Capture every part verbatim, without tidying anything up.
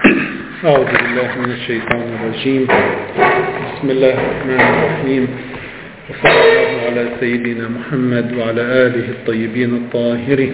أعوذ بالله من الشيطان الرجيم. بسم الله الرحمن الرحيم، وصلى الله على سيدنا محمد وعلى آله الطيبين الطاهرين.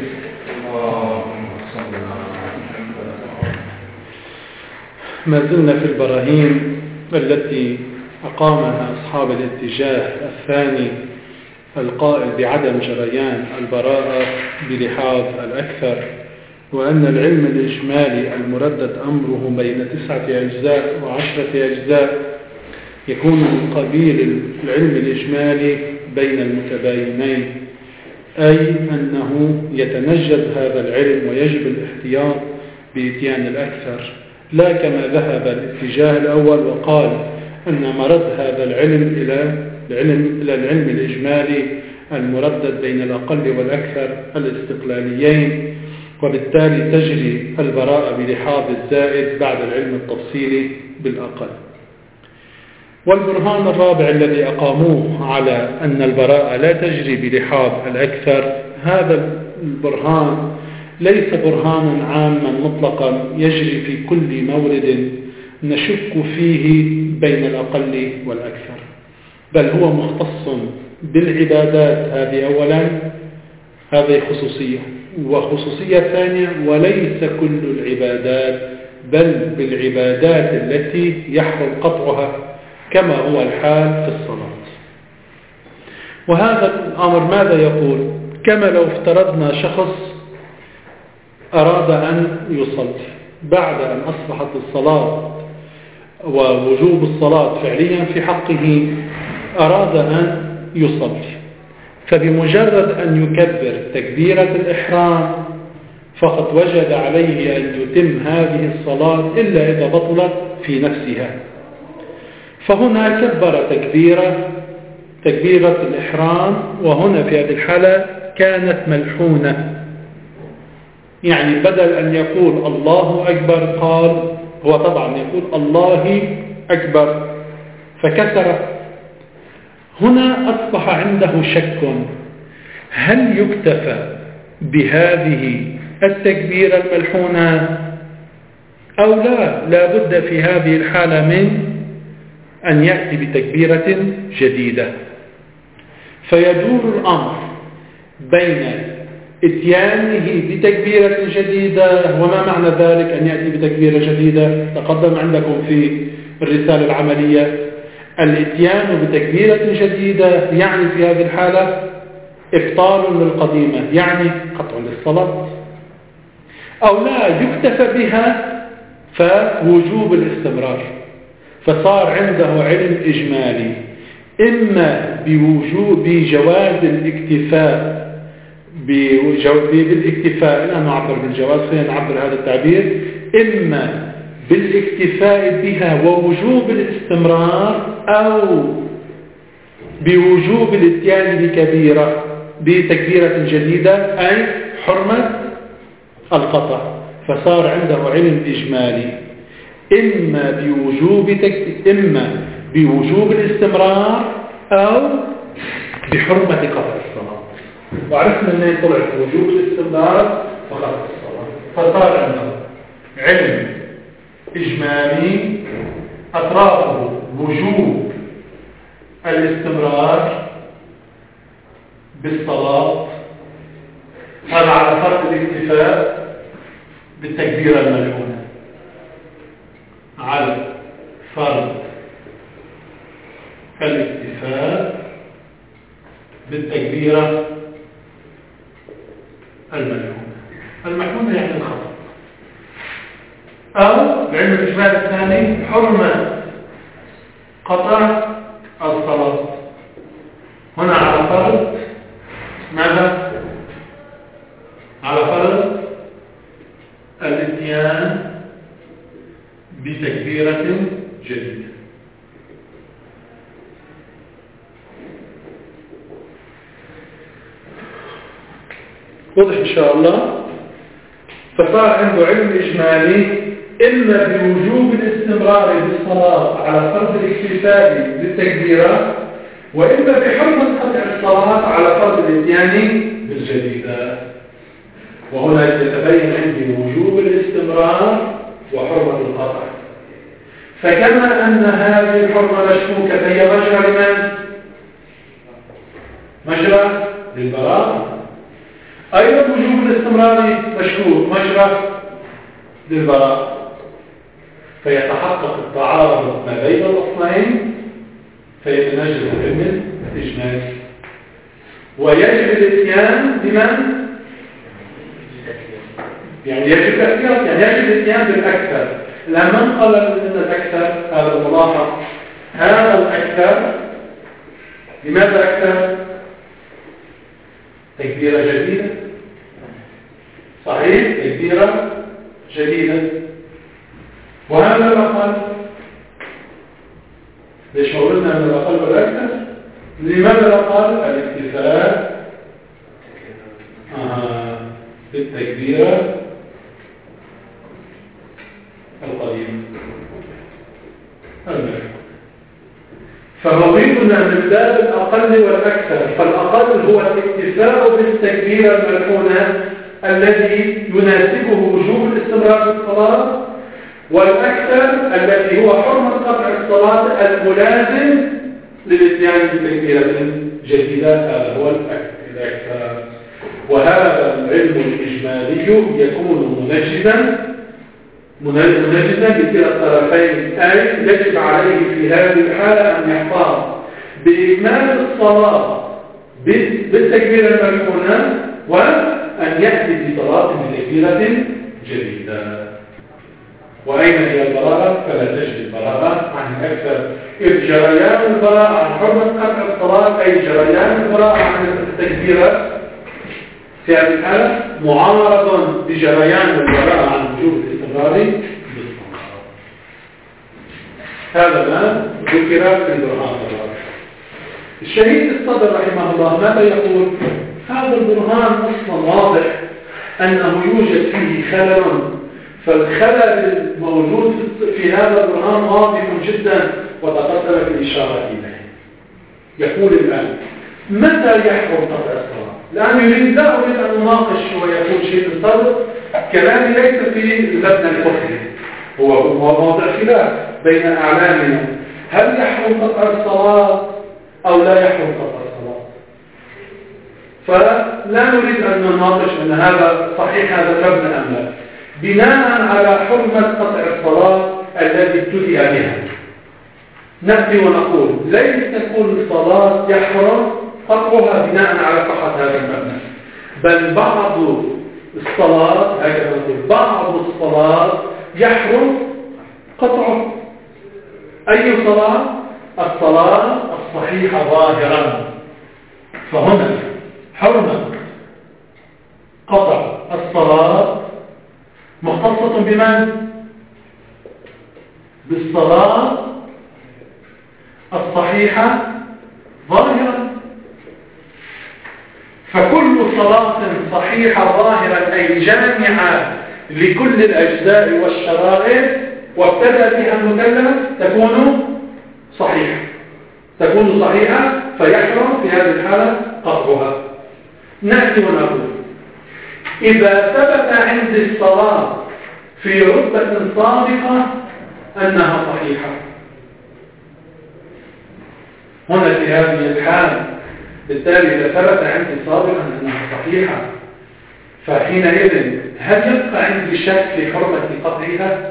ما زلنا في البراهين التي أقامها أصحاب الاتجاه الثاني القائل بعدم جريان البراءة بلحاظ الأكثر، وأن العلم الإجمالي المردد أمره بين تسعة أجزاء وعشرة أجزاء يكون من قبيل العلم الإجمالي بين المتباينين، أي أنه يتنجد هذا العلم ويجب الاحتياط بإتيان الأكثر، لا كما ذهب الاتجاه الأول وقال أن مرد هذا العلم إلى العلم, إلى العلم الإجمالي المردد بين الأقل والأكثر الاستقلاليين، وبالتالي تجري البراءة بلحاظ الزائد بعد العلم التفصيلي بالأقل. والبرهان الرابع الذي أقاموه على أن البراءة لا تجري بلحاظ الأكثر، هذا البرهان ليس برهانا عاما مطلقا يجري في كل مورد نشك فيه بين الأقل والأكثر، بل هو مختص بالعبادات. هذه أولا، هذه خصوصية، وخصوصية ثانية وليس كل العبادات، بل بالعبادات التي يحرم قطعها كما هو الحال في الصلاة. وهذا الأمر ماذا يقول؟ كما لو افترضنا شخص أراد أن يصلي بعد أن أصبحت الصلاة ووجوب الصلاة فعليا في حقه، أراد أن يصلي، فبمجرد أن يكبر تكبيرة الإحرام فقد وجب عليه أن يتم هذه الصلاة إلا إذا بطلت في نفسها. فهنا كبر تكبيرة تكبيرة الإحرام، وهنا في هذه الحالة كانت ملحونة، يعني بدل أن يقول الله أكبر قال هو طبعا يقول الله أكبر فكسر. هنا أصبح عنده شك، هل يكتفى بهذه التكبيرة الملحونة أو لا؟ لا بد في هذه الحالة من أن يأتي بتكبيرة جديدة. فيدور الأمر بين اتيانه بتكبيرة جديدة، وما معنى ذلك أن يأتي بتكبيرة جديدة؟ تقدم عندكم في الرسالة العملية الاتيان بتكبيرة جديدة يعني في هذه الحالة إبطال للقديمة، يعني قطع للصلاة، أو لا يكتفى بها فوجوب الاستمرار. فصار عنده علم إجمالي إما بوجوب بجواز الاكتفاء بالاكتفاء أنا نعبر بالجواز، خلينا نعبر هذا التعبير، إما بالاكتفاء بها ووجوب الاستمرار، أو بوجوب الاتيان بكبيرة بتكبيرة جديدة أي حرمة القطع. فصار عنده علم إجمالي إما بوجوب تك... إما بوجوب الاستمرار أو بحرمة قطع الصلاة. وعرفنا أنه طلع وجوب الاستمرار وقطع الصلاة، فصار عنده علم إجمالي أطرافه وجوب الاستمرار بالصلاة، هذا على فرض الاكتفاء بالتكبيرة الملحونة، على فرض الاكتفاء بالتكبيرة الملحونة. الملحونة يعني الخطأ، أو بعلم الإجمال الثاني حرمة قطع الصلاة. هنا على فرض ماذا؟ على فرض الاتيان بتكبيرة جديدة. واضح إن شاء الله؟ فصار عنده علم إجمالي إما بوجوب الاستمرار بالصلاة على فرض الاكتفاء بالتكبيرة، وإما بحرمة قطع الصلاة على فرض الاتيان بالجديدة. وهنا يتبين عندي وجوب الاستمرار وحرمة القطع. فكما أن هذه الحرمة مشكوكة فهي مجرى لمن؟ مجرى للبراءة. أيضا وجوب الاستمرار مشكوك مجرى للبراءة. فيتحقق التعارض ما بين الأصلين فيتنجز العلم الإجمالي ويجب الاتيان بمن؟ يعني يجب الاحتياط، يعني يجب الاتيان بالأكثر. لما من قال أن الأكثر هذا الملاحظ هذا الأكثر لماذا أكثر؟ تكبيرة جديدة صحيح تكبيرة جديدة. وهذا الأقل ليش قلنا أن الأقل والأكثر؟ لماذا الأقل؟ الاكتفاء آه بالتكبيرة القديمة. فموعدنا من باب الأقل والأكثر. فالأقل هو الاكتفاء بالتكبيرة الملحونة الذي يناسبه وجوب الاستمرار في الصلاة، والأكثر الذي هو حرمة قطع الصلاة الملازم للاتيان بتكبيرة جديدة. هذا هو الأكثر. وهذا العلم الإجمالي يكون منجزا منجزا بكلا الطرفين، أي يجب عليه في هذه الحالة أن يحتاط بإكمال الصلاة بالتكبيرة الملحونة وأن يأتي بصلاة بتكبيرة جديدة. وأين هي البراءة؟ فلا تجري البراءة عن الأكثر، إذ جريان البراءة عن حرمة قطع الصلاة أي جريان البراءة عن التكبيرة في هذه الحالة معارض بجريان البراءة عن وجوب الاستمرار بالصلاة. هذا ما ذكر في البرهان. الشهيد الصدر رحمه الله ماذا يقول؟ هذا البرهان أصلا واضح أنه يوجد فيه خلل، فالخلل الموجود في هذا البرهان واضح جدا وتقدمت الإشارة إليه. يقول الآن متى يحرم قطع الصلاة؟ لأنه يريد لا أريد أن نناقش ويقول شيء الصدر كلامي ليس في المبنى الفقهي، هو موضع خلاف بين أعلامنا، هل يحرم قطع الصلاة أو لا يحرم قطع الصلاة؟ فلا نريد أن نناقش أن هذا صحيح هذا المبنى أم لا، بناء على حرمة قطع الصلاة التي ابتدأ بها نأتي ونقول ليس كل صلاة يحرم قطعها بناء على صحة هذا المبنى، بل بعض الصلاة هكذا نقول بعض الصلاة يحرم قطعه. أي صلاة؟ الصلاة الصحيحة ظاهرا. فهنا حرمة قطع الصلاة مختصة بمن؟ بالصلاة الصحيحة ظاهرا. فكل صلاة صحيحة ظاهرا أي جامعة لكل الأجزاء والشرائط وابتدأ بها المكلف تكون صحيحة تكون صحيحة فيحرم في هذه الحالة قطعها. نأتي ونقول إذا ثبت عندي الصلاة في رتبة سابقة أنها صحيحة، هنا في هذه الحالة بالتالي إذا ثبت عندي سابقا أنها صحيحة فحينئذ هل يبقى عندي شك في حرمة قطعها؟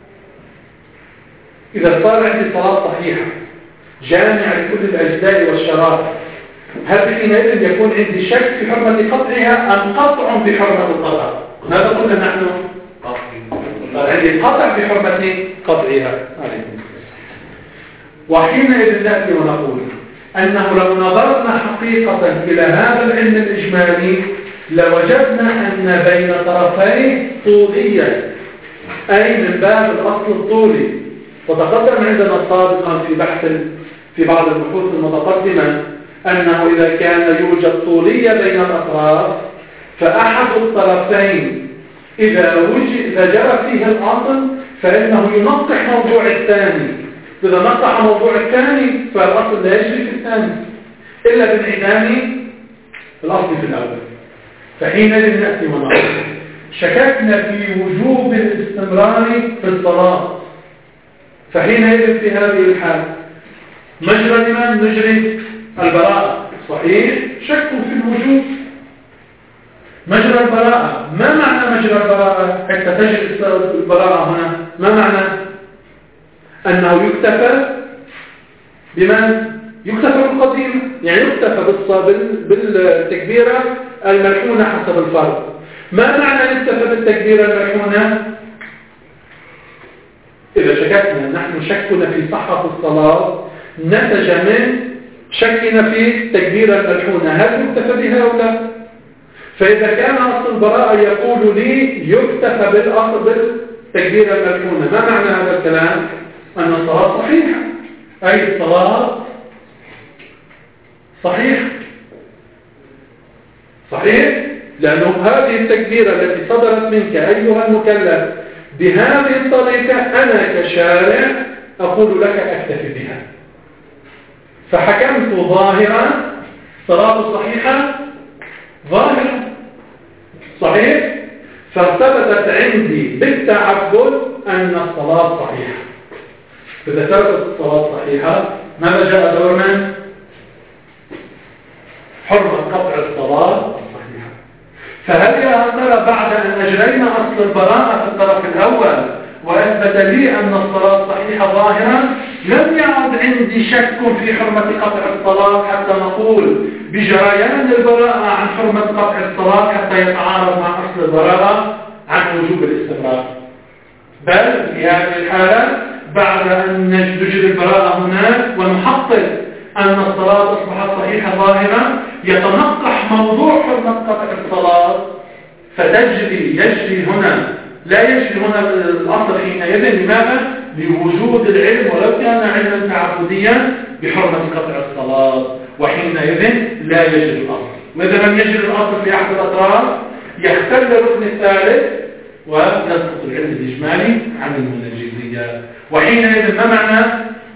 إذا صار عندي صلاة صحيحة جامعة لكل الأجزاء والشرائط هل حينئذ يكون عندي شك في حرمة قطعها أم قطع بحرمة القطع؟ ماذا قلنا نحن؟ صار عندي قطع بحرمة قطعها. وحينئذ نأتي ونقول أنه لو نظرنا حقيقة إلى هذا العلم الإجمالي لوجدنا أن بين طرفين طولية، أي من باب الأصل الطولي. وتقدم عندنا سابقا في بحث في بعض البحوث المتقدمة أنه إذا كان يوجد طولية بين الأطراف فأحد الطرفين إذا وجد إذا جرى فيه الأصل فإنه ينقح موضوع الثاني، إذا نقح موضوع الثاني فالأصل لا يجري في الثاني إلا بانعدام الأصل في الأول. فحينئذ نأتي ونقول شككنا في وجوب الاستمرار في الصلاة، فحينئذ في هذه الحال مجرى لمن نجري البراءة، صحيح؟ شك في الوجوب مجرى البراءة. ما معنى مجرى البراءة حتى تجري البراءة هنا؟ ما معنى؟ أنه يكتفى بمن؟ يكتفى بالقديم، يعني يكتفى بالتكبيرة الملحونة حسب الفرض. ما معنى يكتفى بالتكبيرة الملحونة؟ إذا شككنا، نحن شكنا في صحة الصلاة نتج من شكنا في التكبيرة الملحونة، هل يكتفى بها أو لا؟ فإذا كان أصل البراءة يقول لي يكتفى بالأصل بالتكبيرة الملحونة، ما معنى هذا الكلام؟ أن الصلاة صحيحة، أي الصلاة صحيح صحيح لأنه هذه التكبيرة التي صدرت منك أيها المكلف بهذه الطريقة أنا كشارع أقول لك أكتفي بها، فحكمت ظاهرا صلاة صحيحة ظاهرة صحيح، فثبتت عندي بالتعبد أن الصلاة صحيحة. فإذا ثبتت الصلاة صحيحة ماذا جاء دور من؟ حرمة قطع الصلاة الصحيحة. فهل يا ترى بعد أن أجرينا أصل البراءة في الطرف الأول وأثبت لي أن الصلاة صحيحة ظاهرة لم يعد عندي شك في حرمة قطع الصلاة حتى نقول بجريان البراءة عن حرمة قطع الصلاة حتى يتعارض مع أصل البراءة عن وجوب الاستمرار، بل في هذه الحالة بعد أن نجري البراءة هناك ونحقق أن الصلاة أصبحت صحيحة ظاهرة يتنقح موضوع حرمة قطع الصلاة، فتجري يجري هنا لا يجري هنا الأصل حينئذ. لماذا؟ لوجود العلم ولو كان علما تعبديا بحرمة قطع الصلاة، وحينئذ لا يجري الأصل. وإذا لم يجري الأصل في أحد الأطراف يختل الركن الثالث ويسقط العلم الإجمالي عن المنجزية. وحينئذ ما معنى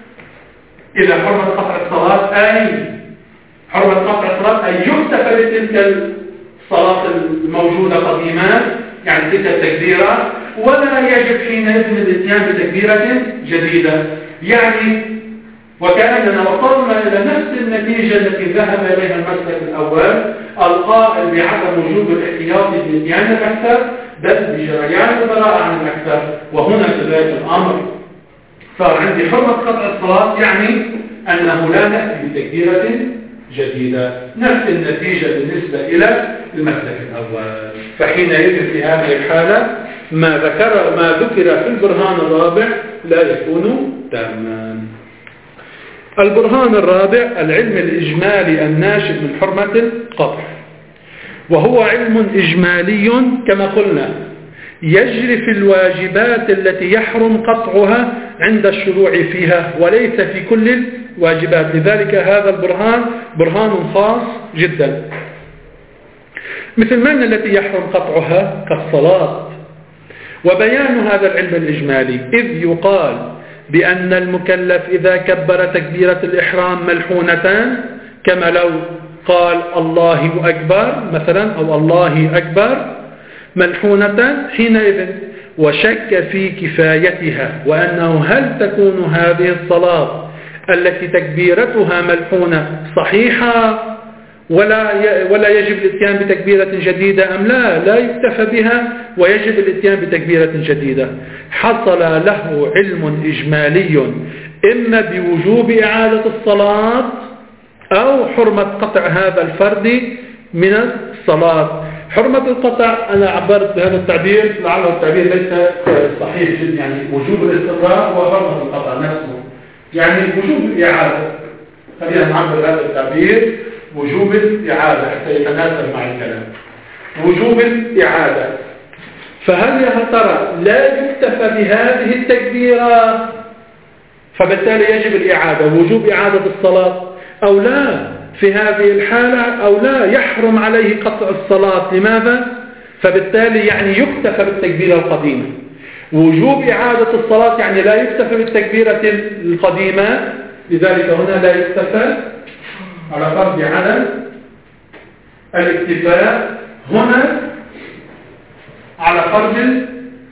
إذا حرمة قطع الصلاة؟ أي حرمة قطع الصلاة أي يكتفى بتلك الصلاة الموجودة قديما، يعني تلك التكبيرة، ولا يجب حينئذ الاتيان بتكبيرة جديدة. يعني وكأننا وصلنا إلى نفس النتيجة التي ذهب إليها المسلك الأول القائل بعدم وجوب الاحتياط بالاتيان الأكثر بل بجريان البراءة عن الأكثر. وهنا كذلك الأمر صار عندي حرمة قطع الصلاة، يعني أنه لا نأتي بتكبيرة جديدة، نفس النتيجة بالنسبة إلى المسلك الأول. فحينئذ في هذه الحالة ما ذكر ما ذكر في البرهان الرابع لا يكون تاما. البرهان الرابع العلم الإجمالي الناشئ من حرمة القطع، وهو علم إجمالي كما قلنا يجري في الواجبات التي يحرم قطعها عند الشروع فيها وليس في كل الواجبات. لذلك هذا البرهان برهان خاص جدا. مثل من التي يحرم قطعها كالصلاة. وبيان هذا العلم الإجمالي إذ يقال بأن المكلف إذا كبر تكبيرة الإحرام ملحونة كما لو قال الله أكبر مثلا أو الله أكبر ملحونة حينئذ وشك في كفايتها وأنه هل تكون هذه الصلاة التي تكبيرتها ملحونة صحيحة ولا ولا يجب الاتيان بتكبيرة جديدة أم لا لا يكتفى بها ويجب الاتيان بتكبيرة جديدة. حصل له علم إجمالي إما بوجوب إعادة الصلاة أو حرمة قطع هذا الفرد من الصلاة. حرمة القطع أنا عبرت بهذا التعبير لعله التعبير ليس صحيح جدا، يعني وجوب الاستمرار وحرمة القطع نفسه يعني وجوب الإعادة. خلينا نعبر هذا التعبير وجوب الإعادة حتى يتناسب مع الكلام. وجوب الإعادة، فهل يا ترى لا يكتفى بهذه التكبيرة فبالتالي يجب الإعادة وجوب إعادة الصلاة أو لا؟ في هذه الحالة أو لا يحرم عليه قطع الصلاة. لماذا؟ فبالتالي يعني يكتفى بالتكبيرة القديمة. وجوب إعادة الصلاة يعني لا يكتفى بالتكبيرة القديمة، لذلك هنا لا يكتفى على فرض عدم الاكتفاء. هنا على فرض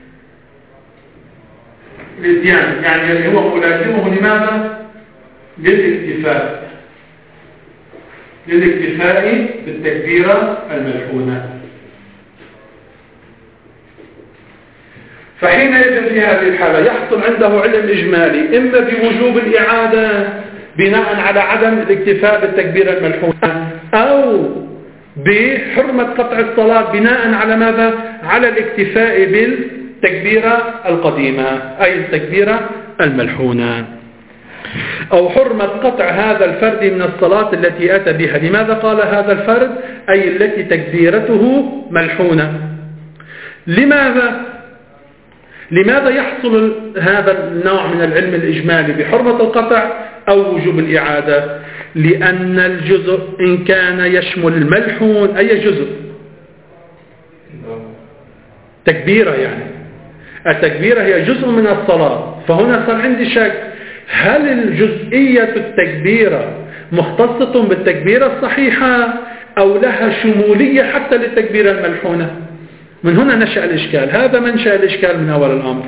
الاتيان، يعني اللي هو ملازمه لماذا؟ للاكتفاء للاكتفاء بالتكبيرة الملحونة. فحينئذ في هذه الحالة يحصل عنده علم إجمالي إما بوجوب الإعادة بناء على عدم الاكتفاء بالتكبيرة الملحونة، أو بحرمة قطع الصلاة بناء على ماذا؟ على الاكتفاء بالتكبيرة القديمة أي التكبيرة الملحونة، أو حرمة قطع هذا الفرد من الصلاة التي أتى بها. لماذا قال هذا الفرد؟ أي التي تكبيرته ملحونة. لماذا؟ لماذا يحصل هذا النوع من العلم الإجمالي بحرمة القطع أو وجوب الإعادة؟ لأن الجزء إن كان يشمل الملحون، أي جزء؟ تكبيرة، يعني التكبيرة هي جزء من الصلاة. فهنا صار عندي شك، هل الجزئية التكبيرة مختصة بالتكبيرة الصحيحة أو لها شمولية حتى للتكبيرة الملحونة؟ من هنا نشأ الإشكال، هذا منشأ الإشكال من أول الأمر.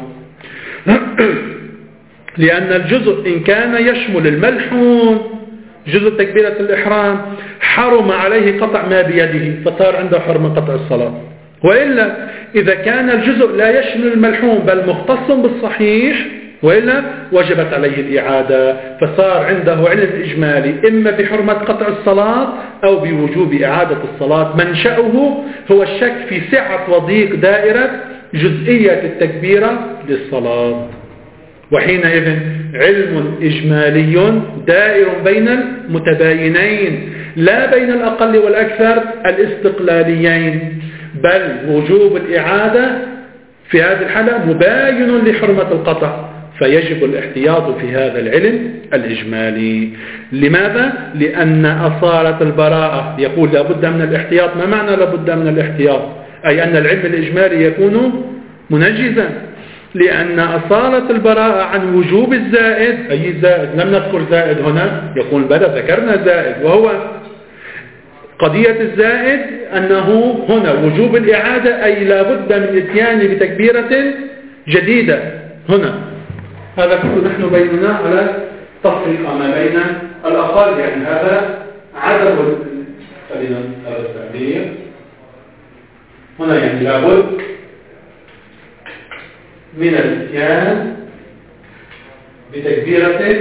لأن الجزء إن كان يشمل الملحون جزء تكبيرة الإحرام حرم عليه قطع ما بيده، فصار عنده حرمة قطع الصلاة. وإلا إذا كان الجزء لا يشمل الملحون بل مختص بالصحيح وإلا وجبت عليه الإعادة، فصار عنده علم إجمالي إما بحرمة قطع الصلاة أو بوجوب إعادة الصلاة. منشأه هو الشك في سعة وضيق دائرة جزئية التكبيرة للصلاة. وحينئذ علم إجمالي دائر بين المتباينين لا بين الأقل والأكثر الاستقلاليين، بل وجوب الإعادة في هذه الحالة مباين لحرمة القطع، فيجب الاحتياط في هذا العلم الإجمالي. لماذا؟ لأن أصالة البراءة يقول لابد من الاحتياط. ما معنى لابد من الاحتياط؟ أي أن العلم الإجمالي يكون منجزا، لأن أصالة البراءة عن وجوب الزائد. أي زائد؟ لم نذكر زائد هنا. يقول بلى ذكرنا زائد، وهو قضية الزائد أنه هنا وجوب الإعادة، أي لابد من الاتيان بتكبيرة جديدة. هنا هذا كله نحن بيننا على تفرقة ما بين الأقل، يعني هذا عدم خلينا هذا التعبير هنا، يعني لابد من الاتيان بتكبيرة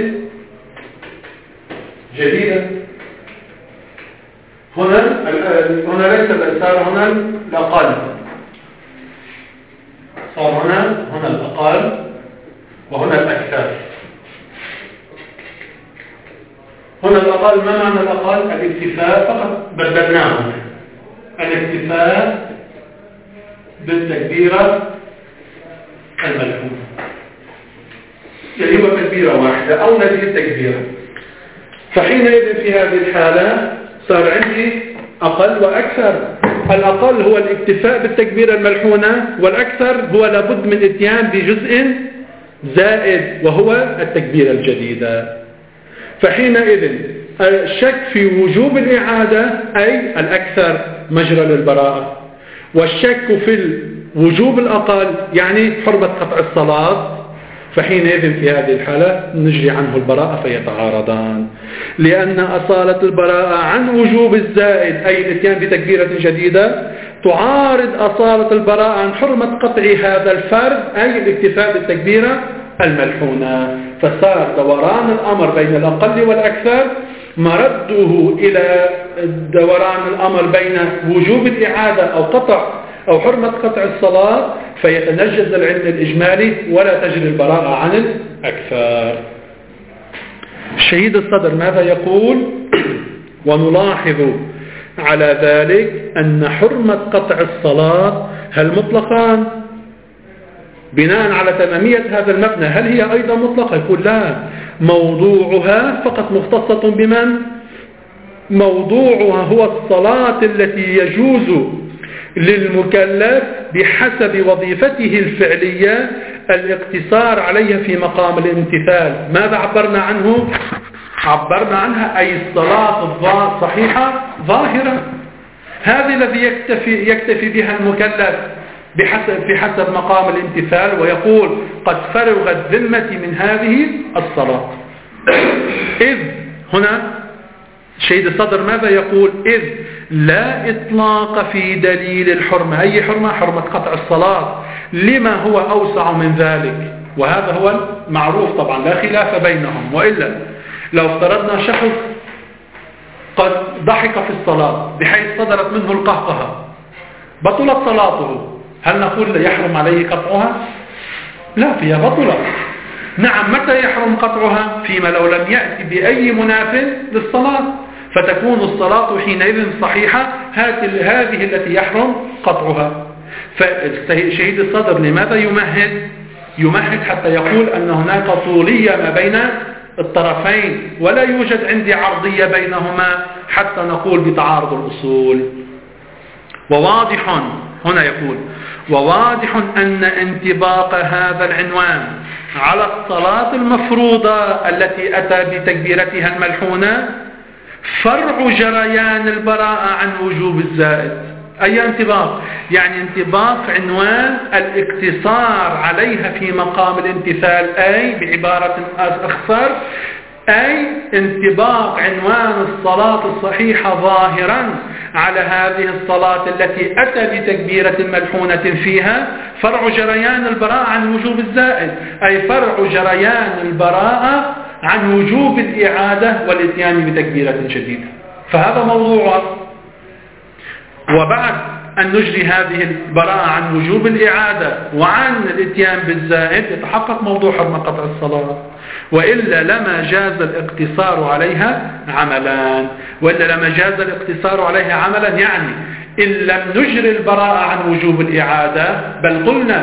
جديدة. هنا هنا ليس الإثار، هنا الأقل صار هنا هنا الأقل وهنا الأكثر. هنا الأقل، ما معنى الأقل؟ الاكتفاء فقط، بدلناه الاكتفاء بالتكبيرة الملحونة، يعني هو تكبيرة واحدة أو نزيد تكبيرة. فحينئذ في هذه الحالة صار عندي أقل وأكثر. الأقل هو الاكتفاء بالتكبيرة الملحونة، والأكثر هو لابد من اتيان بجزء زائد وهو التكبيرة الجديدة. فحينئذ الشك في وجوب الإعادة أي الأكثر مجرى للبراءة، والشك في وجوب الأقل يعني حرمة قطع الصلاة، فحينئذ في هذه الحالة نجري عنه البراءة فيتعارضان. لأن أصالة البراءة عن وجوب الزائد أي الاتيان بتكبيرة جديدة تعارض أصالة البراءة عن حرمة قطع هذا الفرد أي الاكتفاء بالتكبيرة الملحونة. فصار دوران الأمر بين الأقل والأكثر مرده إلى دوران الأمر بين وجوب الإعادة أو قطع أو حرمة قطع الصلاة، فيتنجز العلم الإجمالي ولا تجري البراءة عن الأكثر. شهيد الصدر ماذا يقول؟ ونلاحظ على ذلك أن حرمة قطع الصلاة هل مطلقان بناء على تمامية هذا المبنى؟ هل هي أيضا مطلقة؟ يقول لا، موضوعها فقط مختصة بمن؟ موضوعها هو الصلاة التي يجوز للمكلف بحسب وظيفته الفعلية الاقتصار عليها في مقام الامتثال. ماذا عبرنا عنه؟ عبرنا عنها أي الصلاة الصحيحة ظاهرة، هذه الذي يكتفي, يكتفي بها المكلف بحسب في حسب مقام الامتثال، ويقول قد فرغت ذمتي من هذه الصلاة. إذ هنا شهيد الصدر ماذا يقول؟ إذ لا إطلاق في دليل الحرمة. أي حرمة؟ حرمة قطع الصلاة، لما هو أوسع من ذلك، وهذا هو المعروف طبعا لا خلاف بينهم. وإلا لو افترضنا شخص قد ضحك في الصلاة بحيث صدرت منه القهقهة بطلت صلاته، هل نقول يحرم عليه قطعها؟ لا، فيها بطلة. نعم، متى يحرم قطعها؟ فيما لو لم يأتي بأي مناف للصلاة، فتكون الصلاة حينئذ صحيحة، هذه التي يحرم قطعها. فشهيد الصدر لماذا يمهد؟ يمهد حتى يقول أن هناك طولية ما بين الطرفين، ولا يوجد عندي عرضية بينهما حتى نقول بتعارض الأصول. وواضح، هنا يقول وواضح أن انطباق هذا العنوان على الصلاة المفروضة التي أتى بتكبيرتها الملحونة فرع جريان البراءة عن وجوب الزائد. أي انطباق؟ يعني انطباق عنوان الاقتصار عليها في مقام الامتثال، أي بعبارة أخصر، أي انطباق عنوان الصلاة الصحيحة ظاهرا على هذه الصلاة التي أتى بتكبيرة ملحونة فيها فرع جريان البراءة عن وجوب الزائد، أي فرع جريان البراءة عن وجوب الإعادة والإتيان بتكبيرة جديدة. فهذا موضوع. وبعد أن نجري هذه البراءة عن وجوب الإعادة وعن الإتيان بالزائد يتحقق موضوع حرمة قطع الصلاة، وإلا لما جاز الاقتصار عليها عملا. وإلا لما جاز الاقتصار عليها عملا يعني إن لم نجري البراءة عن وجوب الإعادة بل قلنا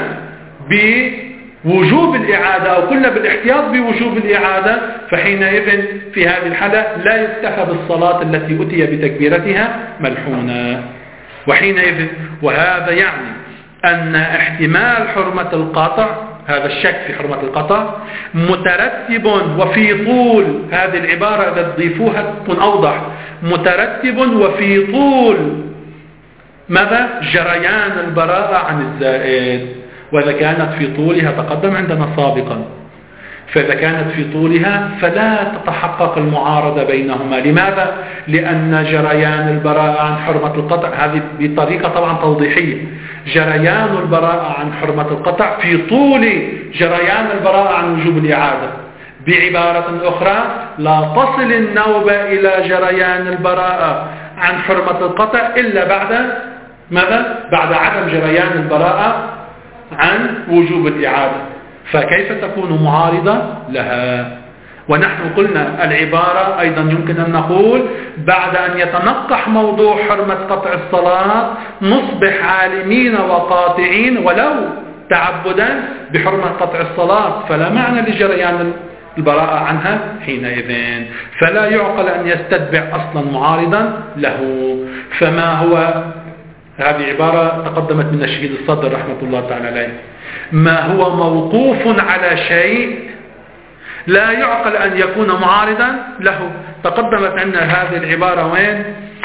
بوجوب الإعادة أو قلنا بالاحتياط بوجوب الإعادة، فحينئذ في هذه الحالة لا يكتفى بالصلاة التي أتي بتكبيرتها ملحونة. وحينئذ وهذا يعني أن احتمال حرمة القطع، هذا الشك في حرمة القطع مترتب، وفي طول هذه العبارة إذا تضيفوها تكون أوضح، مترتب وفي طول ماذا؟ جريان البراءة عن الزائد. وإذا كانت في طولها تقدم عندنا سابقا، فإذا كانت في طولها فلا تتحقق المعارضة بينهما. لماذا؟ لأن جريان البراءة عن حرمة القطع هذه بطريقة طبعا توضيحية، جريان البراءة عن حرمة القطع في طول جريان البراءة عن وجوب الإعادة. بعبارة أخرى لا تصل النوبة إلى جريان البراءة عن حرمة القطع إلا بعد ماذا؟ بعد عدم جريان البراءة عن وجوب الإعادة، فكيف تكون معارضة لها؟ ونحن قلنا العبارة أيضا يمكن أن نقول بعد أن يتنقح موضوع حرمة قطع الصلاة نصبح عالمين وقاطعين ولو تعبدا بحرمة قطع الصلاة، فلا معنى لجريان البراءة عنها حينئذ، فلا يعقل أن يستتبع أصلا معارضا له. فما هو، هذه عبارة تقدمت من الشهيد الصدر رحمة الله تعالى عليه، ما هو موقوف على شيء لا يعقل أن يكون معارضا له. تقدمت عندنا هذه العبارة وين؟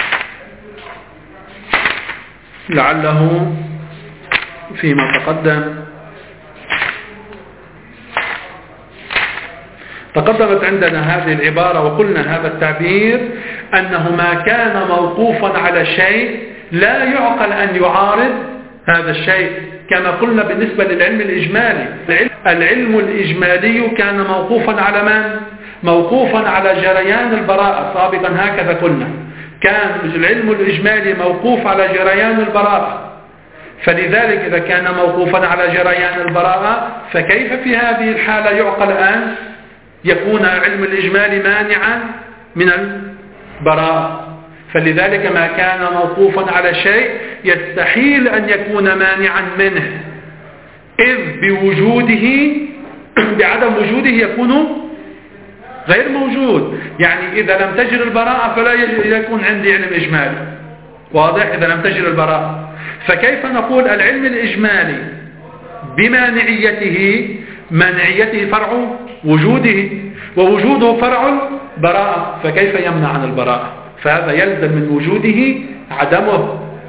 لعله فيما تقدم تقدمت عندنا هذه العبارة وقلنا هذا التعبير أنه ما كان موقوفا على شيء لا يعقل أن يعارض هذا الشيء، كما قلنا بالنسبة للعلم الإجمالي. العلم الإجمالي كان موقوفا على من؟ موقوفا على جريان البراءة سابقا، هكذا قلنا كان العلم الإجمالي موقوف على جريان البراءة، فلذلك إذا كان موقوفا على جريان البراءة فكيف في هذه الحالة يعقل أن يكون علم الإجمالي مانعا من البراءة؟ فلذلك ما كان موقوفا على شيء يستحيل أن يكون مانعا منه، إذ بوجوده بعدم وجوده يكون غير موجود. يعني إذا لم تجر البراءة فلا يكون عندي علم إجمالي، واضح؟ إذا لم تجر البراءة فكيف نقول العلم الإجمالي بمانعيته؟ مانعيته فرع وجوده، ووجوده فرع براءة، فكيف يمنع عن البراءة؟ فهذا يلزم من وجوده عدمه.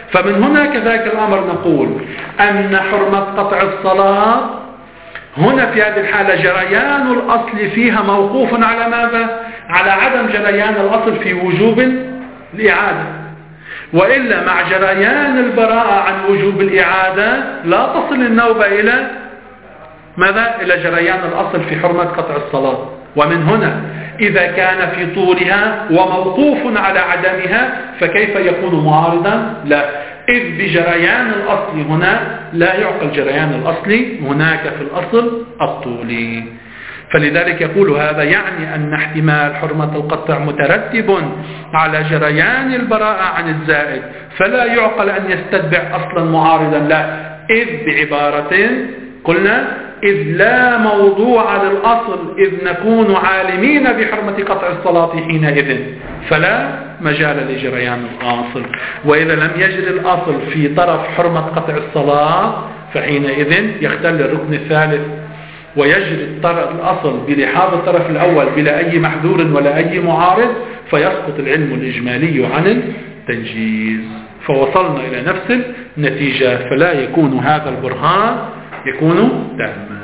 فمن هنا كذلك الأمر نقول أن حرمة قطع الصلاة هنا في هذه الحالة جريان الأصل فيها موقوف على ماذا؟ على عدم جريان الأصل في وجوب الإعادة، وإلا مع جريان البراءة عن وجوب الإعادة لا تصل النوبة إلى ماذا؟ إلى جريان الأصل في حرمة قطع الصلاة. ومن هنا إذا كان في طولها وموقوف على عدمها فكيف يكون معارضا؟ لا، إذ بجريان الأصل هنا لا يعقل جريان الأصل هناك في الأصل الطولي. فلذلك يقول هذا يعني أن احتمال حرمة القطع مترتب على جريان البراءة عن الزائد، فلا يعقل أن يستتبع أصلا معارضا، لا، إذ بعبارة قلنا إذ لا موضوع للأصل إذ نكون عالمين بحرمة قطع الصلاة حينئذ فلا مجال لجريان الأصل. وإذا لم يجري الأصل في طرف حرمة قطع الصلاة فحينئذ يختل الركن الثالث ويجري الأصل بلحاظ الطرف الأول بلا أي محذور ولا أي معارض، فيسقط العلم الإجمالي عن التنجيز. فوصلنا إلى نفس النتيجة، فلا يكون هذا البرهان يكون تاما.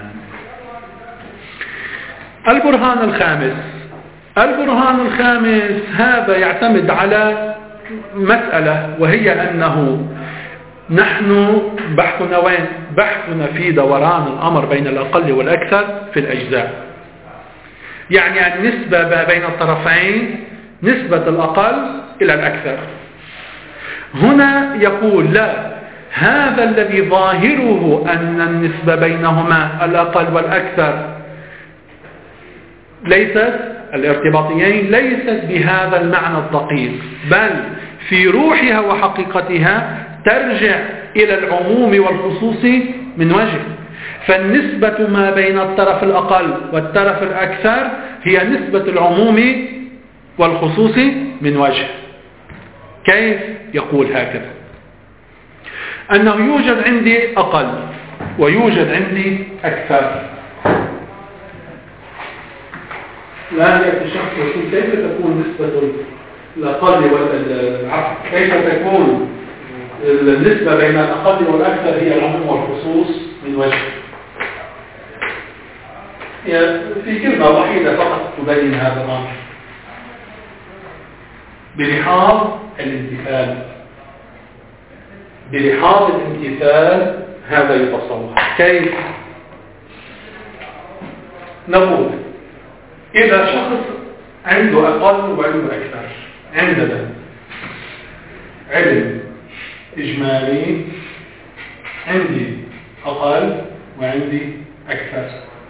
البرهان الخامس البرهان الخامس هذا يعتمد على مسألة، وهي أنه نحن بحثنا وين؟ بحثنا في دوران الأمر بين الأقل والأكثر في الأجزاء، يعني النسبة بين الطرفين نسبة الأقل إلى الأكثر. هنا يقول لا، هذا الذي ظاهره أن النسبة بينهما الأقل والأكثر ليست الارتباطيين ليست بهذا المعنى الدقيق، بل في روحها وحقيقتها ترجع إلى العموم والخصوص من وجه. فالنسبة ما بين الطرف الأقل والطرف الأكثر هي نسبة العموم والخصوص من وجه. كيف؟ يقول هكذا: أنه يوجد عندي أقل ويوجد عندي أكثر. الآن يأتي شخص يقول كيف تكون نسبة الأقل والعكس؟ كيف تكون النسبة بين الأقل والأكثر هي العموم والخصوص من وجه؟ في كلمة واحدة فقط تبين هذا الأمر: بلحاظ الامتثال. بلحاظ الامتثال هذا يتصور. كيف؟ نقول إذا شخص عنده أقل وعنده أكثر، عندنا علم إجمالي، عندي أقل وعندي أكثر.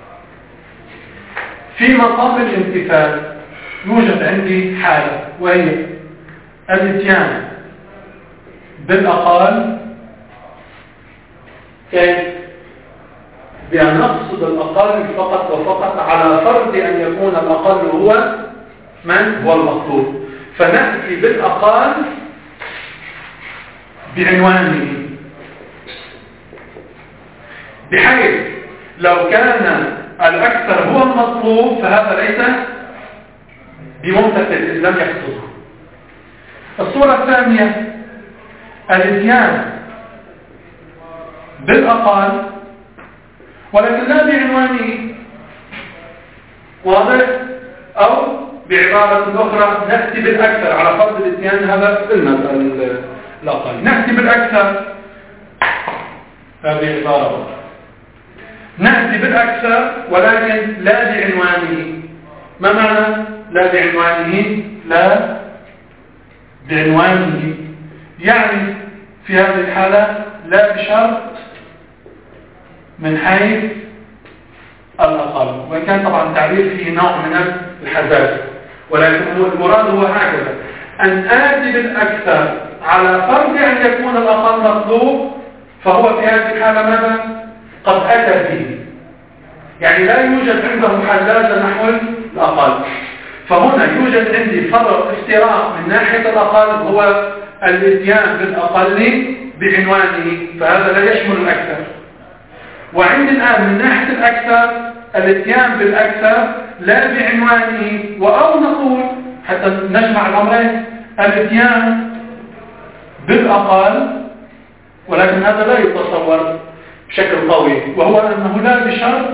في مقام الامتثال يوجد عندي حالة، وهي الاتيان بالأقل. كيف؟ بأن نقصد الأقل فقط وفقط على فرض أن يكون الأقل هو من هو المطلوب، فنأتي بالأقل بعنوانه، بحيث لو كان الأكثر هو المطلوب فهذا ليس بممتثل إذ لم يقصده. الصورة الثانية الاتيان بالأقل ولكن لا بعنوانه، واضح؟ أو بعبارة أخرى نأتي بالأكثر على فرض الاتيان هذا الأقل، نأتي بالأكثر هذه عبارة أخرى، نأتي بالأكثر ولكن لا بعنوانه. ما معنى لا بعنوانه؟ لا بعنوانه يعني في هذه الحالة لا بشرط من حيث الأقل، وإن كان طبعا التعبير فيه نوع من الحزازة، ولكن المراد هو هكذا: أن آتي بالأكثر على فرض أن يكون الأقل مطلوب، فهو في هذه الحالة ماذا؟ قد أتى به، يعني لا يوجد عنده حزازة نحو الأقل. فهنا يوجد عندي فرق افتراق من ناحية الأقل هو الاتيان بالأقل بعنوانه، فهذا لا يشمل الأكثر. وعند الآن من ناحية الأكثر الاتيان بالأكثر لا بعنوانه، وأو نقول حتى نجمع الأمرين الاتيان بالأقل ولكن هذا لا يتصور بشكل قوي، وهو أنه لا بشرط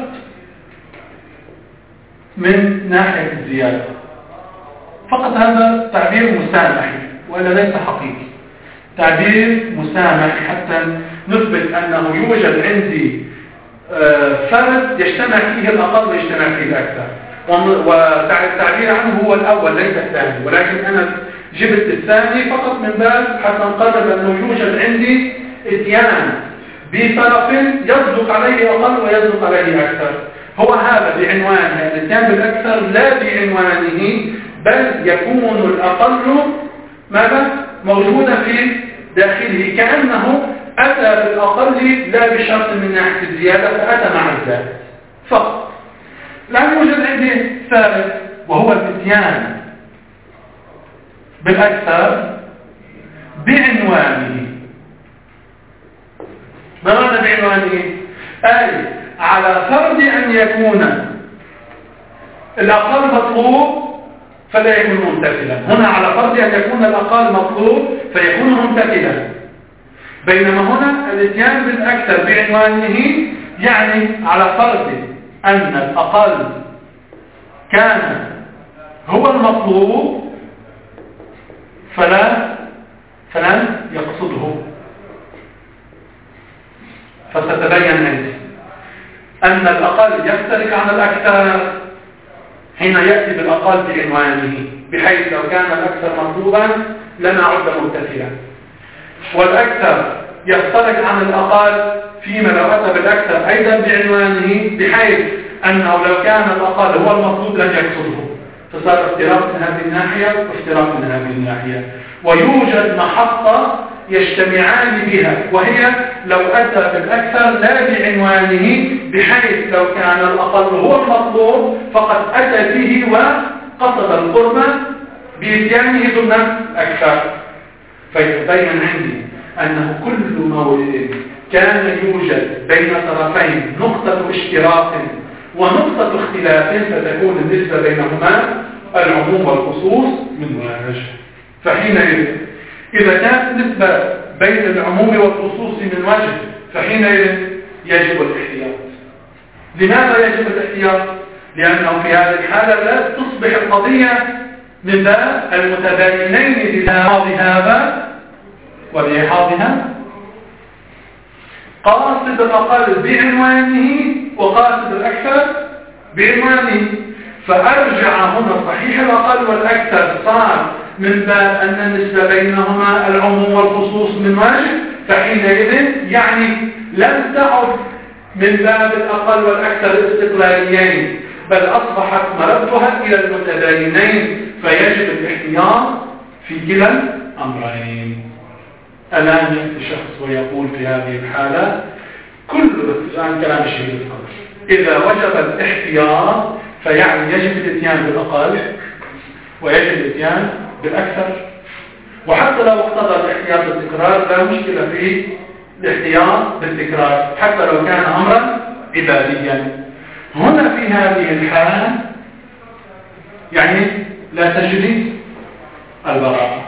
من ناحية الزيادة، فقط هذا تعبير مسامح وإلا ليس حقيقي، تعبير مسامح حتى نثبت أنه يوجد عندي فرد يجتمع فيه الأقل ويجتمع فيه الأكثر، والتعبير عنه هو الأول ليس الثاني، ولكن أنا جبت الثاني فقط من باب حتى نقرر أنه يوجد عندي اتيان بطرف يصدق عليه أقل ويصدق عليه أكثر. هو هذا بعنوانه الاتيان بالأكثر لا بعنوانه، بل يكون الأقل ماذا؟ موجودا في داخله، كأنه أتى بالأقل لا بشرط من ناحية الزيادة، فأتى مع الزائد فقط. لا يوجد عندي ثالث وهو الاتيان بالأكثر بعنوانه. ما معنى بعنوانه؟ أي على فرض أن يكون الأقل مطلوب فلا يكون ممتثلا. هنا على فرض أن يكون الأقل مطلوب فيكون ممتثلا، بينما هنا الاتيان بالأكثر بعنوانه يعني على فرض أن الأقل كان هو المطلوب فلا فلن يقصده. فستبين عندي أن الأقل يختلف عن الأكثر حين يأتي بالأقل بعنوانه، بحيث لو كان الأكثر مطلوبا لما عد ممتثلا، والأكثر يختلف عن الأقل فيما لو أتى بالأكثر أيضا بعنوانه، بحيث أنه لو كان الأقل هو المطلوب لن يقصده، فصار افتراق من هذه الناحية وافتراق من هذه الناحية. ويوجد محطة يجتمعان بها، وهي لو أتى بالأكثر لا بعنوانه، بحيث لو كان الأقل هو المطلوب فقد أتى به وقصد القرب بإتيانه ضمن الأكثر. فيتبين عندي أنه كل مورد كان يوجد بين طرفين نقطة اشتراك ونقطة اختلاف فتكون النسبة بينهما العموم والخصوص من وجه. فحينئذ إذا كانت نسبة بين العموم والخصوص من وجه فحينئذ يجب الاحتياط. لماذا يجب الاحتياط؟ لأنه في هذه الحالة لا تصبح القضية من باب المتباينين لإحاض هذا ولإحاضها، قاصد الأقل بعنوانه وقاصد الأكثر بعنوانه. فأرجع هنا صحيح الأقل والأكثر صار من باب أن النسبة بينهما العموم والخصوص من وجه، فحينئذ يعني لم تعد من باب الأقل والأكثر استقلاليين، بل أصبحت مردها إلى المتباينين، فيجب الاحتياط في كلا الأمرين. الآن يأتي شخص ويقول في هذه الحالة كل الآن كلام الشيخ الفقر إذا وجب الاحتياط فيعني يجب الاتيان بالأقل ويجب الاتيان بالأكثر، وحتى لو اقتضى الاحتياط بالتكرار لا مشكلة في الاحتياط بالتكرار حتى لو كان أمرا عباديا. هنا في هذه الحالة يعني لا تجري البراءة،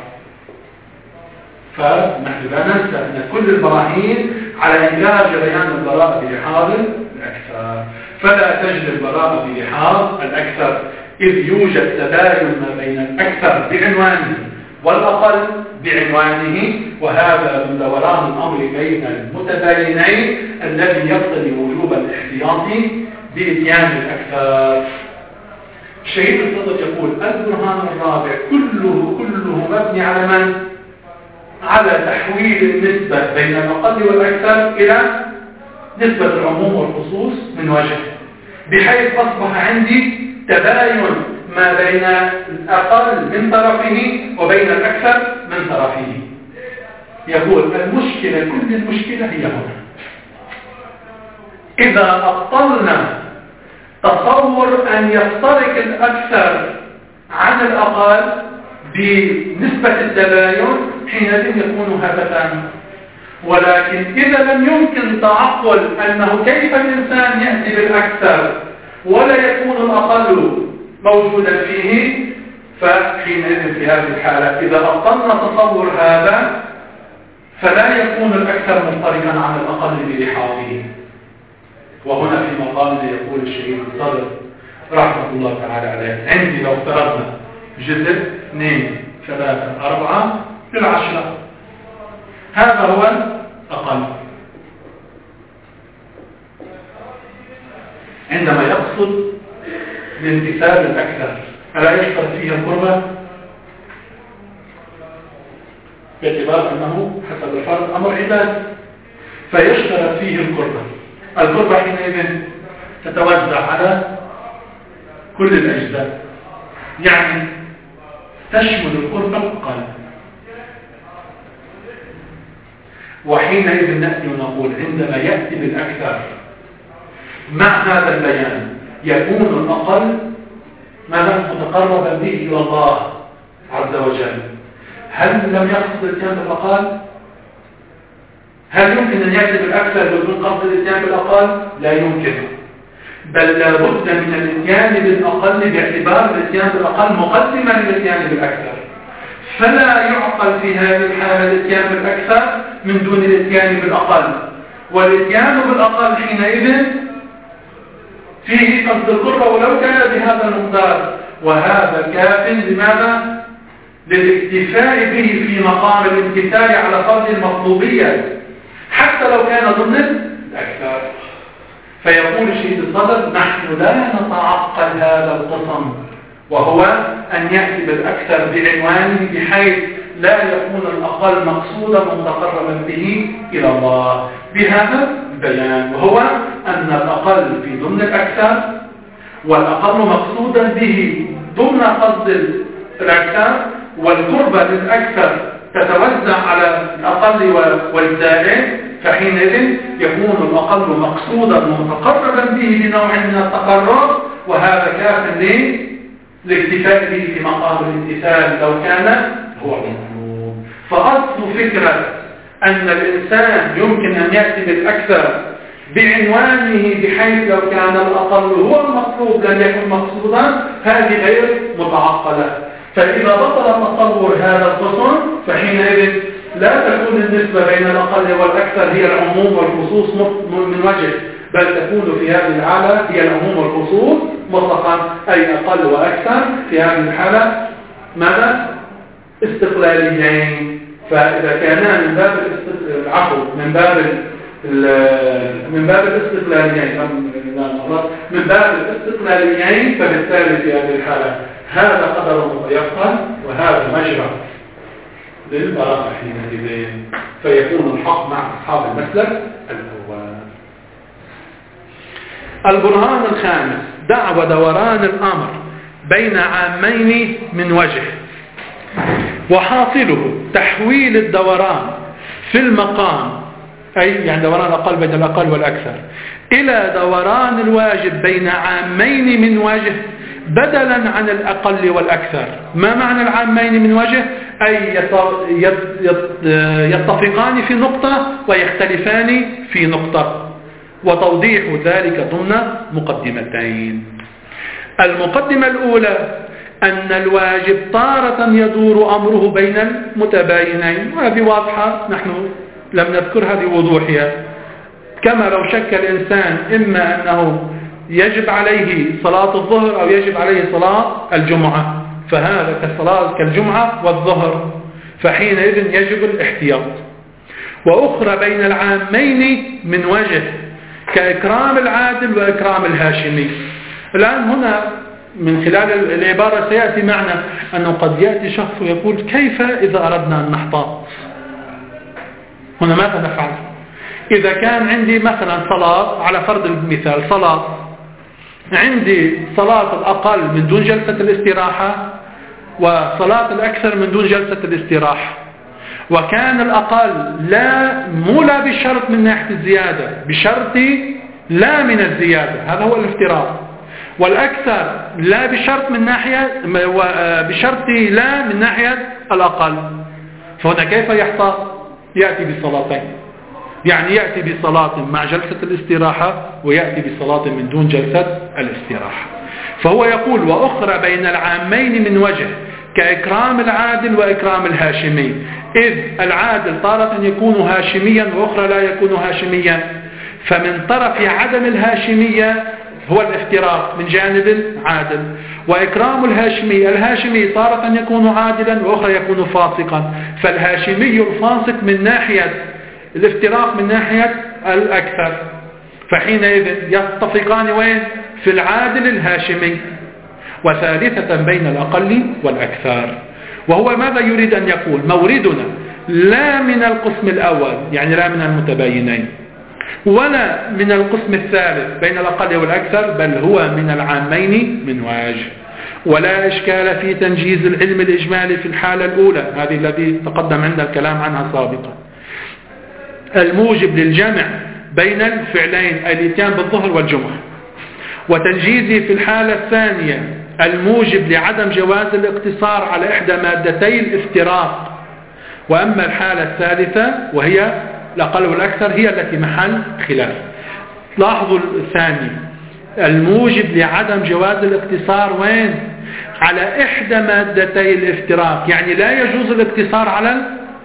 فنحن لا ننسى أن كل البراهين على إنجاز بيان البراءة بلحاظ الأكثر، فلا تجري البراءة بلحاظ الأكثر إذ يوجد تباين ما بين الأكثر بعنوانه والأقل بعنوانه، وهذا من دوران الأمر بين المتباينين الذي يقتضي وجوب الاحتياط بإتيان الأكثر. الشهيد الصدق يقول البرهان الرابع كله كله مبني على من؟ على تحويل النسبة بين الأقل والأكثر إلى نسبة العموم والخصوص من وجه، بحيث أصبح عندي تباين ما بين الأقل من طرفه وبين الأكثر من طرفه. يقول المشكلة كل المشكلة هي هنا إذا أبطلنا تصور أن يفترق الأكثر عن الأقل بنسبة التباين حينئذ يكون هدفا. ولكن إذا لم يمكن تعقل أنه كيف الإنسان يأتي بالأكثر ولا يكون الأقل موجودا فيه، فحينئذ في هذه الحالة إذا أبطلنا تصور هذا فلا يكون الأكثر مفترقا عن الأقل بلحاظه. وهنا في مقام يقول الشهيد الصدر رحمة الله تعالى عليه: عندي لو افترضنا جزء اثنين ثلاثة أربعة للعشرة، هذا هو الأقل. عندما يقصد الامتثال الأكثر ألا يشترط فيها القربة؟ باعتبار أنه حسب الفرض أمر عباد، فيشترط فيه القربة. القربة حينئذ تتوزع على كل الأجزاء، يعني تشمل القربة القلب. وحينئذ نأتي ونقول عندما يأتي بالأكثر مع هذا البيان يكون الأقل ماذا متقربا به إلى الله عز وجل. هل لم يقصد الاتيان بالأقل؟ هل يمكن أن يأتي بالأكثر بدون قصد الاتيان بالأقل؟ لا يمكن، بل لابد من الاتيان بالأقل باعتبار الاتيان بالأقل مقدما للاتيان بالأكثر. فلا يعقل في هذه الحالة الاتيان بالأكثر من دون الاتيان بالأقل، والاتيان بالأقل حينئذ فيه قصد القربة ولو كان بهذا المقدار، وهذا كاف لماذا؟ للاكتفاء به في مقام الامتثال على فرض المطلوبية حتى لو كان ضمن الأكثر. فيقول الشهيد الصدر: نحن لا نتعقل هذا القسم، وهو أن يأتي بالأكثر بعنوانه بحيث لا يكون الأقل مقصودا متقربا به إلى الله بهذا البيان، وهو أن الأقل في ضمن الأكثر والأقل مقصودا به ضمن قصد الأكثر، والقربة للأكثر تتوزع على الأقل والزائد، فحينئذ يكون الأقل مقصودا متقربا به بنوع من التقرب، وهذا كاف لاكتفاء به في مقام الامتثال لو كان هو المطلوب. فأصل فكرة أن الإنسان يمكن أن يأتي بالأكثر بعنوانه بحيث لو كان الأقل هو المطلوب لم يكن مقصودا، هذه غير متعقلة. فإذا بطل تصور هذا القسم فحينئذ لا تكون النسبة بين الأقل والأكثر هي العموم والخصوص من وجه، بل تكون في هذه الحالة هي العموم والخصوص مطلقا، أي أقل وأكثر في هذه الحالة ماذا؟ استقلاليين. فإذا كانا من باب العفو من باب من باب الاستقلاليين من باب الاستقلاليين فبالتالي في هذه الحالة هذا قدر متيقن وهذا مجرى للبراءة حينئذ، فيكون الحق مع أصحاب المسلك الأول. البرهان الخامس: دعوى دوران الأمر بين عامين من وجه، وحاصله تحويل الدوران في المقام، أي يعني دوران الأقل بين الأقل والأكثر، إلى دوران الواجب بين عامين من وجه بدلا عن الأقل والأكثر. ما معنى العامين من وجه؟ أي يتفقان في نقطة ويختلفان في نقطة، وتوضيح ذلك ضمن مقدمتين. المقدمة الأولى أن الواجب تارة يدور أمره بين المتباينين، وهذه واضحة، نحن لم نذكر هذه وضوحها. كما لو شك الإنسان إما أنه يجب عليه صلاة الظهر أو يجب عليه صلاة الجمعة، فهذا كالصلاة كالجمعة والظهر، فحينئذ يجب الاحتياط. وأخرى بين العامين من وجه كإكرام العادل وإكرام الهاشمي. الآن هنا من خلال العبارة سيأتي معنا أنه قد يأتي شخص ويقول: كيف إذا أردنا أن نحتاط؟ هنا ماذا نفعل؟ إذا كان عندي مثلا صلاة، على فرض المثال صلاة، عندي صلاة الأقل من دون جلسة الاستراحة وصلاة الأكثر من دون جلسة الاستراحة، وكان الأقل لا مو لا بشرط من ناحية الزيادة، بشرط لا من الزيادة، هذا هو الافتراض، والأكثر لا بشرط من ناحية بشرط لا من ناحية الأقل. فهنا كيف يحتاط؟ يأتي بصلاتين، يعني يأتي بصلاة مع جلسة الاستراحة ويأتي بصلاة من دون جلسة الاستراحة. فهو يقول: وأخرى بين العامين من وجه كإكرام العادل وإكرام الهاشمي، إذ العادل تارة يكون هاشميا وأخرى لا يكون هاشميا، فمن طرف عدم الهاشمية هو الافتراق من جانب عادل، وإكرام الهاشمي الهاشمي تارة يكون عادلا وأخرى يكون فاسقا، فالهاشمي الفاسق من ناحية الافتراق من ناحية الأكثر، فحينئذ يتفقان وين؟ في العادل الهاشمي. وثالثة بين الأقل والأكثر، وهو ماذا يريد أن يقول؟ موردنا لا من القسم الأول يعني لا من المتباينين، ولا من القسم الثالث بين الأقل والأكثر، بل هو من العامين من وجه. ولا إشكال في تنجيز العلم الإجمالي في الحالة الأولى، هذه التي تقدم عندنا الكلام عنها سابقا، الموجب للجمع بين الفعلين الاتيان بالظهر والجمعة، وتنجيزه في الحالة الثانية الموجب لعدم جواز الاقتصار على إحدى مادتي الافتراق. وأما الحالة الثالثة وهي الأقل والأكثر هي التي محل خلاف. لاحظوا الثاني الموجب لعدم جواز الاقتصار وين؟ على إحدى مادتي الافتراق، يعني لا يجوز الاقتصار على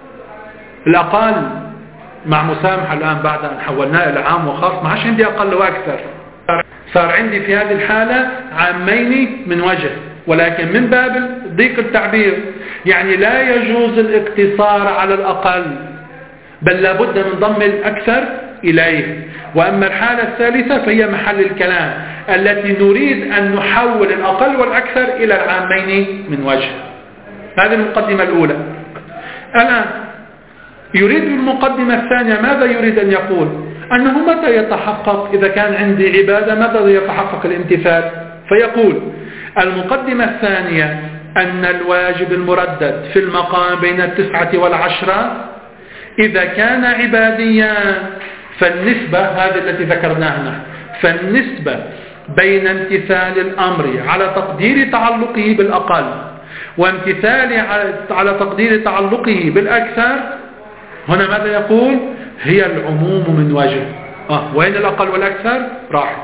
الأقل، مع مسامحة الآن بعد أن حولناه إلى عام وخاص ما عادش عندي أقل وأكثر، صار عندي في هذه الحالة عامين من وجه، ولكن من باب ضيق التعبير، يعني لا يجوز الاقتصار على الأقل بل لابد من ضم الأكثر إليه. وأما الحالة الثالثة فهي محل الكلام التي نريد أن نحول الأقل والأكثر إلى العامين من وجه. هذه المقدمة الأولى. الآن يريد المقدمة الثانية ماذا يريد أن يقول؟ أنه متى يتحقق إذا كان عندي عبادة متى يتحقق الامتثال؟ فيقول المقدمة الثانية أن الواجب المردد في المقام بين التسعة والعشرة إذا كان عباديا فالنسبة هذه التي ذكرناها، فالنسبة بين امتثال الأمر على تقدير تعلقه بالأقل وامتثال على تقدير تعلقه بالأكثر، هنا ماذا يقول؟ هي العموم من وجه. آه وين الأقل والأكثر؟ راحت.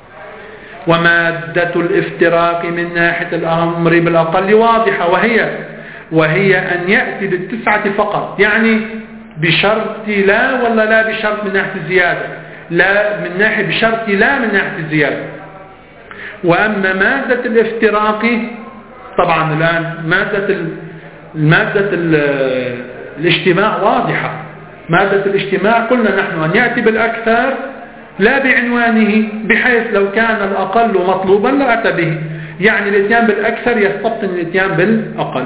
ومادة الافتراق من ناحية الأمر بالأقل واضحة، وهي وهي أن يأتي بالتسعة فقط، يعني بشرط لا ولا لا بشرط من ناحية الزيادة؟ لا من ناحية بشرط لا من ناحية الزيادة. وأما مادة الافتراق طبعا الآن مادة مادة الاجتماع واضحة. مادة الاجتماع قلنا نحن أن يأتي بالأكثر لا بعنوانه، بحيث لو كان الأقل مطلوبا لأتى به، يعني الاتيان بالأكثر يستبطن الاتيان بالأقل.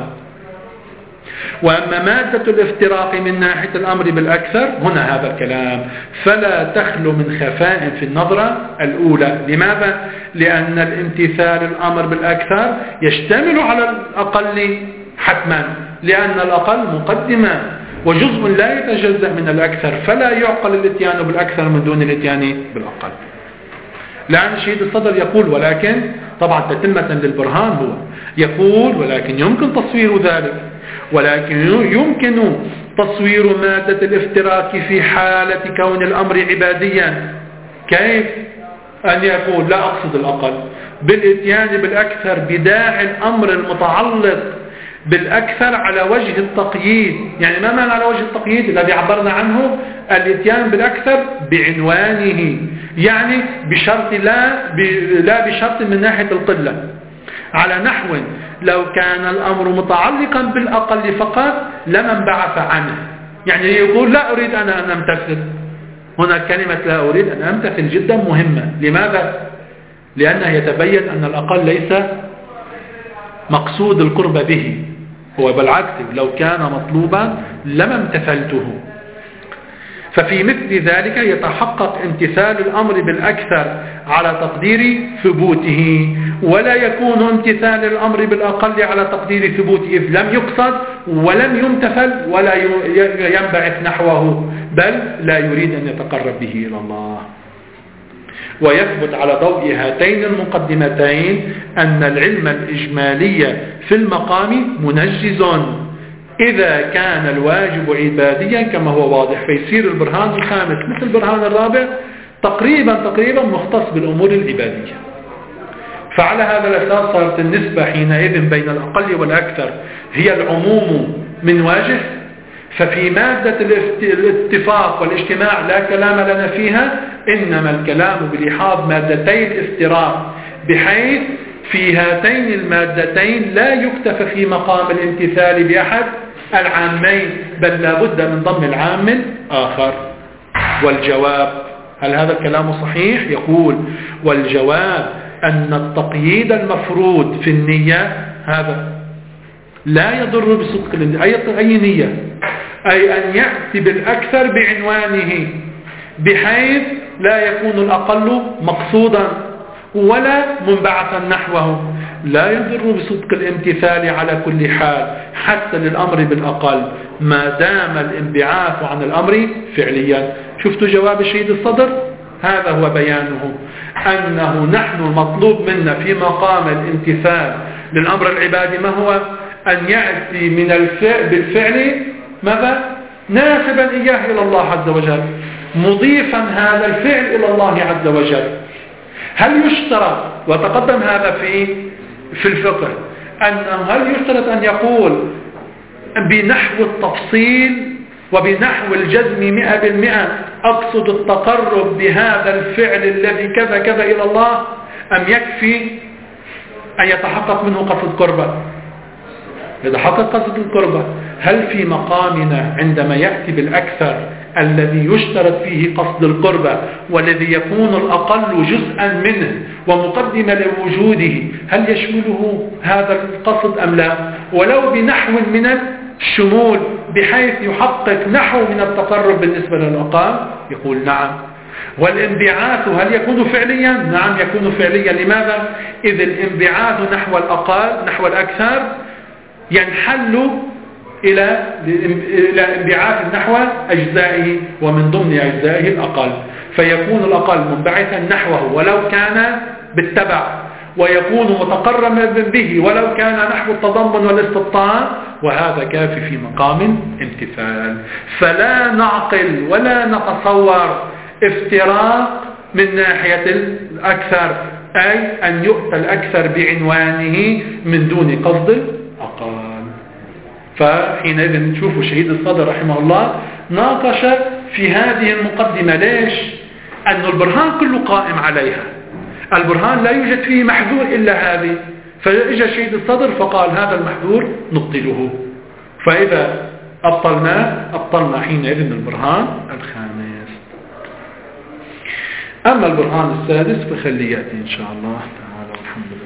وأما مادة الافتراق من ناحية الأمر بالأكثر هنا هذا الكلام فلا تخلو من خفاء في النظرة الأولى. لماذا؟ لأن الامتثال الأمر بالأكثر يشتمل على الأقل حتما، لأن الأقل مقدمة وجزء لا يتجزأ من الأكثر، فلا يعقل الاتيان بالأكثر من دون الاتيان بالأقل. لأن شهيد الصدر يقول ولكن طبعا تتمة للبرهان هو يقول ولكن يمكن تصوير ذلك، ولكن يمكن تصوير مادة الافتراك في حالة كون الأمر عباديا. كيف؟ أن يقول لا أقصد الأقل بالاتيان بالأكثر بداعي الأمر المتعلق بالأكثر على وجه التقييد. يعني ما معنى على وجه التقييد الذي عبرنا عنه؟ الاتيان بالأكثر بعنوانه، يعني بشرط لا لا بشرط من ناحية القلة، على نحو لو كان الأمر متعلقا بالأقل فقط لما انبعث عنه. يعني يقول لا أريد أنا أن أمتثل. هنا كلمة لا أريد أن أمتثل جدا مهمة. لماذا؟ لأنه يتبين أن الأقل ليس مقصود القرب به، هو بالعكس لو كان مطلوبا لما امتثلته. ففي مثل ذلك يتحقق امتثال الأمر بالأكثر على تقدير ثبوته، ولا يكون امتثال الأمر بالأقل على تقدير ثبوته، إذ لم يقصد ولم يمتثل ولا ينبعث نحوه، بل لا يريد أن يتقرب به إلى الله. ويثبت على ضوء هاتين المقدمتين أن العلم الإجمالي في المقام منجز إذا كان الواجب عباديا كما هو واضح، فيصير البرهان الخامس مثل البرهان الرابع تقريبا تقريبا مختص بالأمور العبادية. فعلى هذا الأساس صارت النسبة حينئذ بين الأقل والأكثر هي العموم من وجه ففي مادة الاتفاق والاجتماع لا كلام لنا فيها، إنما الكلام بلحاظ مادتي الافتراق، بحيث في هاتين المادتين لا يكتفى في مقام الامتثال بأحد العامين، بل لا بد من ضم العام الآخر. والجواب، هل هذا الكلام صحيح؟ يقول: والجواب أن التقييد المفروض في النية هذا لا يضر بصدق النية، أي نية، أي أن يأتي بالأكثر بعنوانه، بحيث لا يكون الأقل مقصودا ولا منبعثا نحوه. لا يضر بصدق الامتثال على كل حال حتى للأمر بالأقل، ما دام الانبعاث عن الأمر فعليا. شفتوا جواب الشهيد الصدر؟ هذا هو بيانه، أنه نحن المطلوب منا في مقام الامتثال للأمر العبادي ما هو؟ أن يأتي من الفعل بالفعل ماذا؟ ناسبا إياه إلى الله عز وجل، مضيفا هذا الفعل إلى الله عز وجل. هل يشترط، وتقدم هذا في في الفقه، أنه هل يشترط أن يقول بنحو التفصيل وبنحو الجزم مئة بالمئة أقصد التقرب بهذا الفعل الذي كذا كذا إلى الله، أم يكفي أن يتحقق منه قصد قربة؟ يتحقق قصد القربة. هل في مقامنا عندما يأتي بالأكثر الذي يشترط فيه قصد القربة والذي يكون الأقل جزءا منه ومقدمة لوجوده، هل يشمله هذا القصد أم لا؟ ولو بنحو من الشمول بحيث يحقق نحو من التقرب بالنسبة للأقام، يقول نعم. والانبعاث هل يكون فعليا؟ نعم يكون فعليا. لماذا؟ إذ الانبعاث نحو الأقل نحو الأكثر ينحل إلى إلى انبعاث نحو أجزائه، ومن ضمن أجزائه الأقل، فيكون الأقل منبعثا نحوه ولو كان بالتبع، ويكون متقربا به ولو كان نحو التضمن والاستبطان، وهذا كافي في مقام امتثال. فلا نعقل ولا نتصور افتراق من ناحية الأكثر، أي أن يؤتى الأكثر بعنوانه من دون قصد الأقل. فحينئذ نشوف الشهيد الصدر رحمه الله ناقش في هذه المقدمة. ليش؟ أن البرهان كله قائم عليها، البرهان لا يوجد فيه محذور إلا هذه، فإجا الشهيد الصدر فقال هذا المحذور نبطله، فإذا أبطلناه أبطلنا حينئذ البرهان الخامس. أما البرهان السادس فخليه يأتي إن شاء الله تعالى. الحمد لله.